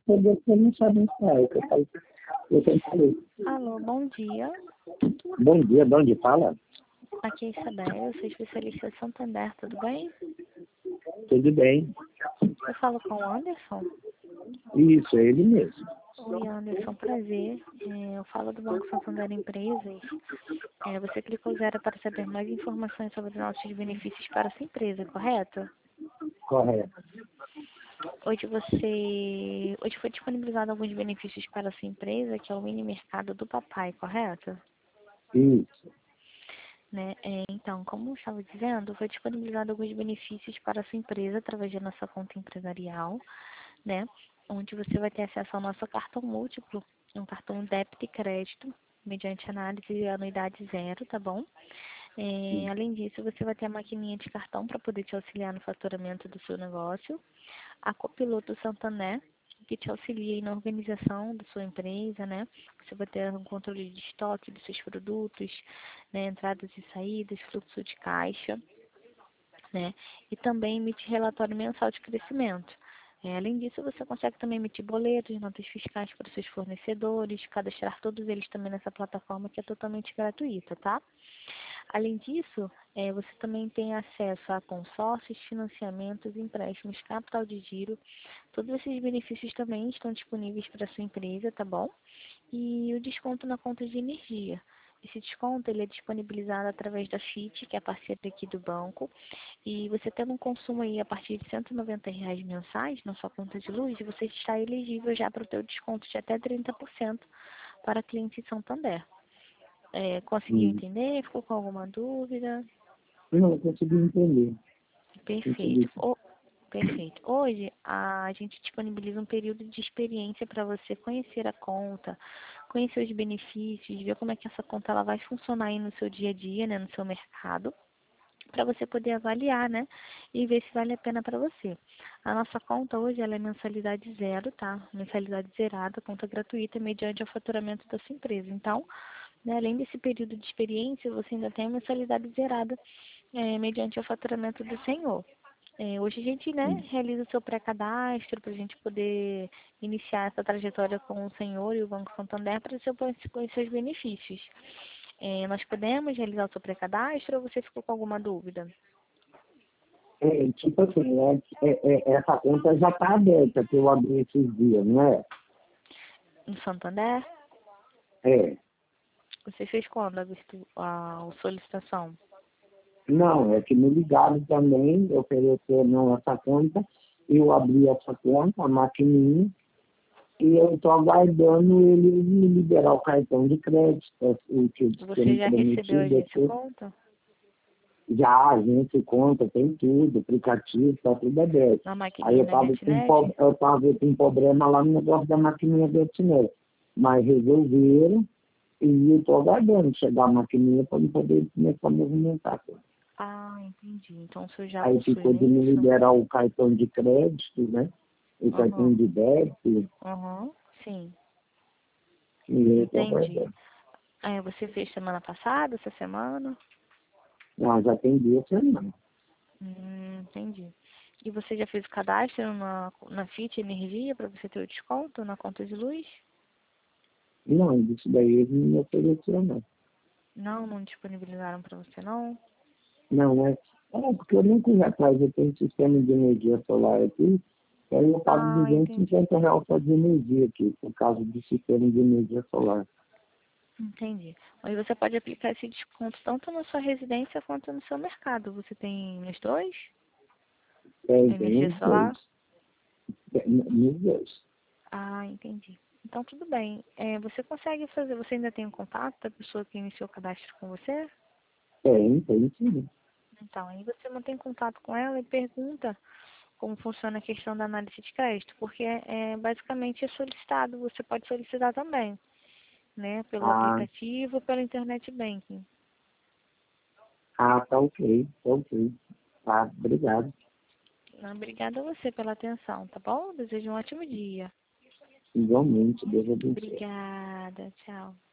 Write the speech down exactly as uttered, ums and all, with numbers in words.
poder que eu não sabe falar. Eu falo, eu sempre falei. Alô, bom dia. Bom dia, de onde fala? Aqui é Isabel, eu sou especialista em Santander, tudo bem? Tudo bem. Eu falo com o Anderson. Isso, é ele mesmo. Oi, Anderson, prazer. É, eu falo do Banco Santander Empresas. É, você clicou zero para saber mais informações sobre os nossos benefícios para a sua empresa, correto? Correto. Hoje você... Hoje foi disponibilizado alguns benefícios para a sua empresa, que é o mini mercado do papai, correto? Isso. Né? É, então, como eu estava dizendo, foi disponibilizado alguns benefícios para a sua empresa através da nossa conta empresarial, né? Onde você vai ter acesso ao nosso cartão múltiplo, um cartão débito e crédito, mediante análise e anuidade zero, tá bom? É, Sim. além disso, você vai ter a maquininha de cartão para poder te auxiliar no faturamento do seu negócio, a Copiloto Santander, que te auxilia aí na organização da sua empresa, né? Você vai ter um controle de estoque dos seus produtos, né? Entradas e saídas, fluxo de caixa, né? E também emite relatório mensal de crescimento. É, além disso, você consegue também emitir boletos, notas fiscais para os seus fornecedores, cadastrar todos eles também nessa plataforma que é totalmente gratuita, tá? Além disso, é, você também tem acesso a consórcios, financiamentos, empréstimos, capital de giro. Todos esses benefícios também estão disponíveis para a sua empresa, tá bom? E o desconto na conta de energia. Esse desconto ele é disponibilizado através da F I T, que é a parceira aqui do banco. E você tendo um consumo aí a partir de cento e noventa reais mensais na sua conta de luz, você está elegível já para o teu desconto de até trinta por cento para clientes Santander. É, conseguiu Sim. entender? Ficou com alguma dúvida? Não, eu consegui entender. Perfeito. Consegui. O, perfeito. Hoje, a gente disponibiliza um período de experiência para você conhecer a conta, conhecer os benefícios, ver como é que essa conta ela vai funcionar aí no seu dia a dia, né, no seu mercado, para você poder avaliar, né, e ver se vale a pena para você. A nossa conta hoje ela é mensalidade zero, tá? Mensalidade zerada, conta gratuita, mediante o faturamento da sua empresa. Então, né, além desse período de experiência, você ainda tem a mensalidade zerada, é, mediante o faturamento do senhor. É, hoje a gente, né, Sim. realiza o seu pré-cadastro para a gente poder iniciar essa trajetória com o senhor e o Banco Santander para você conhecer os benefícios. É, nós podemos realizar o seu pré-cadastro ou você ficou com alguma dúvida? É, tipo assim, é, é, é, essa conta já está aberta que eu abri esses dias, não é? No Santander? É. Você fez quando a, virtu- a solicitação? Não, é que me ligaram também, ofereceram essa conta, eu abri essa conta, a maquininha, e eu estou aguardando ele me liberar o cartão de crédito, o que eles têm Você me já recebeu a prometido, agência depois, conta? já a gente conta, tem tudo, aplicativo, está tudo aberto. Na Aí maquininha eu da estava com, GetNet? po- eu tava com problema lá no negócio da maquininha do Etnet, mas resolveram e eu estou aguardando chegar a maquininha para eu poder começar a movimentar. Ah, entendi. Então o senhor já Aí possui, ficou não de é me isso? liberar o cartão de crédito, né? O cartão Aham, de débito, aham, sim, e eu estou entendi. aguardando. É, você fez semana passada, essa semana? Não, já tem duas semanas. Hum, entendi. E você já fez o cadastro na, na F I T Energia para você ter o desconto na conta de luz? Não, isso daí eles não me ofereceram, não. Não, não disponibilizaram para você não? Não, é, é porque eu nem corri atrás, eu tenho um sistema de energia solar aqui, aí eu pago Ah, duzentos e entendi. cinquenta reais só de energia aqui, por causa do sistema de energia solar. Entendi. Aí você pode aplicar esse desconto tanto na sua residência quanto no seu mercado. Você tem nos dois? É, tem Energia os solar? dois. Tem- Nos dois. Ah, entendi. Então tudo bem. É, você consegue fazer, você ainda tem um contato da pessoa que iniciou o cadastro com você? Tem, tem sim. Então, aí você mantém contato com ela e pergunta como funciona a questão da análise de crédito, porque é, basicamente é solicitado, você pode solicitar também, né, pelo Ah, aplicativo, pelo internet banking. ah, tá ok, tá ok. Tá, obrigado. Obrigada a você pela atenção, tá bom? Desejo um ótimo dia. Igualmente, Deus abençoe. Obrigada, tchau.